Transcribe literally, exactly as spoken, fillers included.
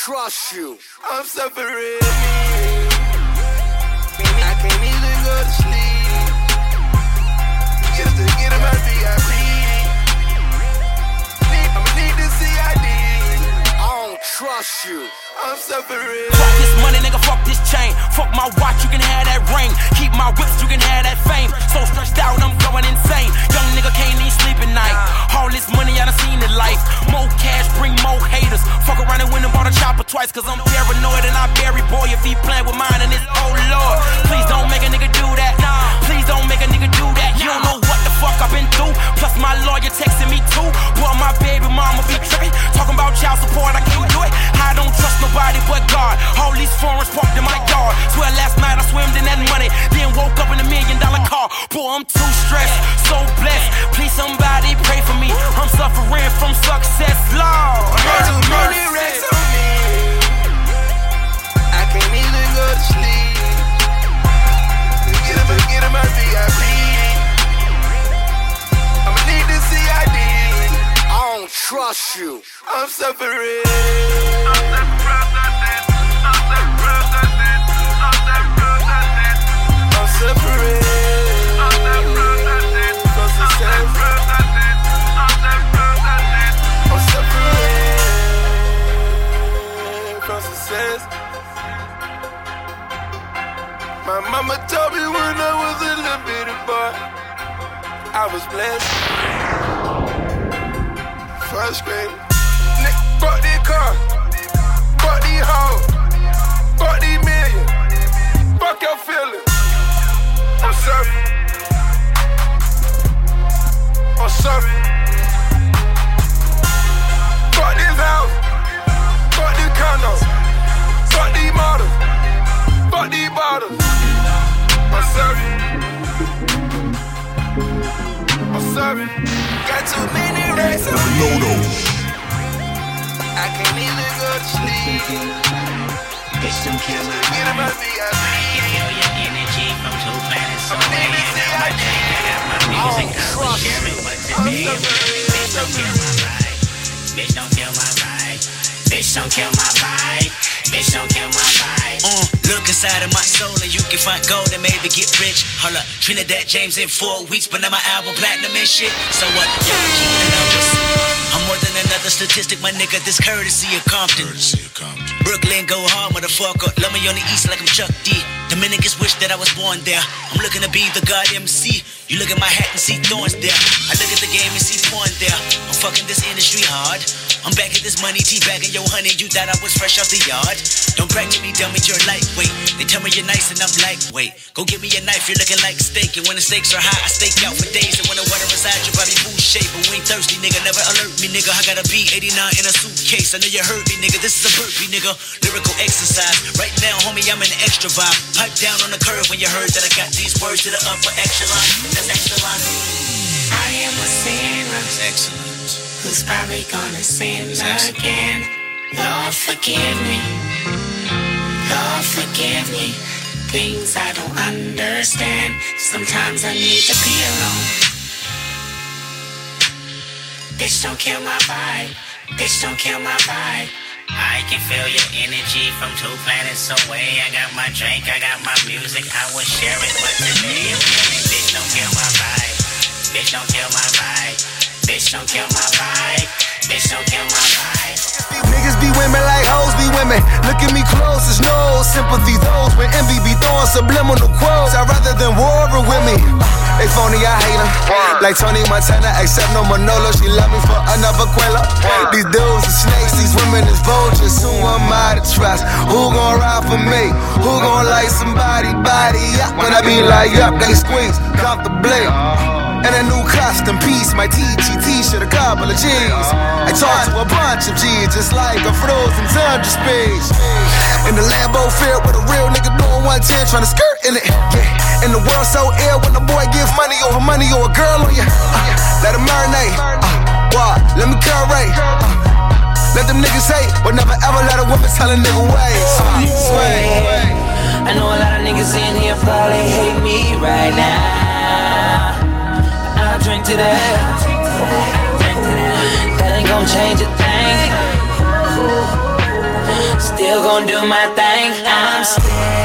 trust you. I'm suffering. I can't even go to sleep just to get in my V I P. I'ma need the C I D. I don't trust you. I'm suffering. Fuck this money, nigga, fuck this chain. Fuck my watch, you can have that ring. Keep my whips, you can have that fame. So stressed out, I'm going insane. Young nigga can't even sleep at night. All this money, I done seen in life. More cash, bring more haters. Fuck around and win and bought a chopper twice. Cause I'm paranoid and I bury boy if he playing with mine and it's oh lord. Please don't make a nigga do that. Please don't make a nigga do that. You don't know what the fuck I've been through. Plus my lawyer texting me too. Boy, my baby mama be tripping. Talking about child support, I can't do it. I don't trust nobody but God. All these foreigns parked in my yard. Swear last night I swimmed in that money, then woke up in a million dollar car. Boy, I'm too stressed, so blessed. Please somebody pray for me. I'm suffering from success, Lord. Too many racks on me. I can't even go to sleep. Get him, get him my V I P. I'ma need the C I D. I don't trust you. I'm suffering. My mama told me when I was a little bitty boy, I was blessed. First grade, nigga, bought this car, bought these hoes, bought these millions. Fuck your feelings. I'm surfing. I'm surfing. Bought this house, bought this condo, bought these models, bought these bottles. I'm sorry. I'm sorry. Got too many racks on me. I can't even go to sleep. Bitch, don't kill my vibe. Get in my V I P. I feel your energy from two planets away. I got my drink, I got my music. I will share it, but today bitch, don't kill my vibe. Bitch, don't kill my vibe. Bitch, don't kill my vibe. Bitch, don't kill my vibe. Uh, look inside of my soul and you can find gold and maybe get rich. Hold up, Trinidad James in four weeks, but now my album platinum and shit. So what? Yeah, keep the numbers. I'm more than another statistic, my nigga. This courtesy of Compton. Courtesy of Compton. Brooklyn go hard, motherfucker. Love me on the east like I'm Chuck D. Dominicans wish that I was born there. I'm looking to be the God M C. You look at my hat and see thorns there. I look at the game and see porn there. I'm fucking this industry hard. I'm back at this money, teabagging your honey. You thought I was fresh off the yard. Don't brag to me, dummy, you're lightweight. They tell me you're nice and I'm lightweight. Go get me a knife, you're looking like steak. And when the stakes are high, I stake out for days. And when the water inside your body food shape, but we ain't thirsty, nigga. Never alert me, nigga. I got a B eighty-nine in a suitcase. I know you heard me, nigga. This is a burpee, nigga. Lyrical exercise. Right now, homie, I'm in the extra vibe. Pipe down on the curve when you heard that I got these words to the upper echelon. That's excellent. I am a sinner. That's excellent. Who's probably gonna sin again. Lord, forgive me. Lord, forgive me. Things I don't understand. Sometimes I need to be alone. Bitch, don't kill my vibe. Bitch, don't kill my vibe. I can feel your energy from two planets away. I got my drink, I got my music. I will share it, but today I'm feeling. Bitch, don't kill my vibe. Bitch, don't kill my vibe. Bitch, don't kill my vibe. Bitch, don't kill my vibe. Niggas be women like hoes be women. Look at me close, there's no sympathy. Those when envy be throwing subliminal quotes. I'd rather than war with me. They phony, I hate them. Like Tony Montana, except no Manolo. She love me for another Quella. These dudes are snakes, these women is vultures. Who am I to trust? Who gon' ride for me? Who gon' like somebody body up? When I be like, yup, they squeeze comfortably. And a new custom piece, my T G t-shirt, a couple of G's. I talk to a bunch of G's, just like a frozen tundra speech. In the Lambo field with a real nigga doing one ten, trying to skirt in it. Yeah. And the world so ill when the boy gives money over money or a girl on you. Uh, let him marinate. Uh, what? Let me curate. Uh, let them niggas hate, but never ever let a woman tell a nigga ways. Uh, sway. I know a lot of niggas in here probably hate me right now. I'll drink to that. That ain't gon' change a thing. gon' do my thing. I'm steady.